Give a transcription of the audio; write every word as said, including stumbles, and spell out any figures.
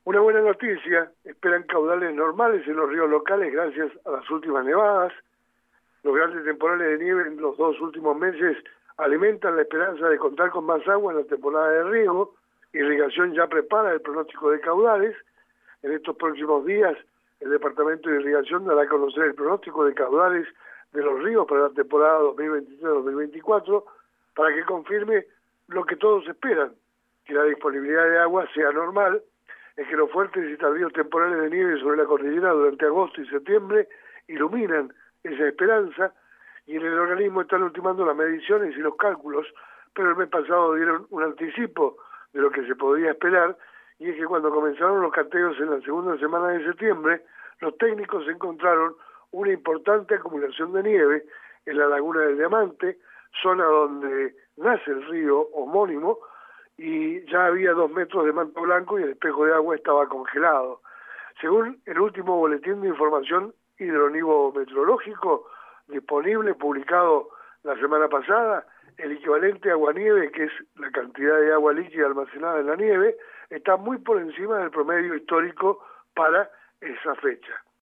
Una buena noticia, esperan caudales normales en los ríos locales gracias a las últimas nevadas. Los grandes temporales de nieve en los dos últimos meses alimentan la esperanza de contar con más agua en la temporada de riego. Irrigación ya prepara el pronóstico de caudales. En estos próximos días, el Departamento de Irrigación dará a conocer el pronóstico de caudales de los ríos para la temporada dos mil veintitrés dos mil veinticuatro para que confirme lo que todos esperan, que la disponibilidad de agua sea normal. Es que los fuertes y tardíos temporales de nieve sobre la cordillera durante agosto y septiembre iluminan esa esperanza, y en el organismo están ultimando las mediciones y los cálculos, pero el mes pasado dieron un anticipo de lo que se podía esperar, y es que cuando comenzaron los cateos en la segunda semana de septiembre, los técnicos encontraron una importante acumulación de nieve en la laguna del Diamante, zona donde nace el río homónimo, y ya había dos metros de manto blanco y el espejo de agua estaba congelado. Según el último boletín de información hidronívo-meteorológico disponible, publicado la semana pasada, el equivalente a agua-nieve, que es la cantidad de agua líquida almacenada en la nieve, está muy por encima del promedio histórico para esa fecha.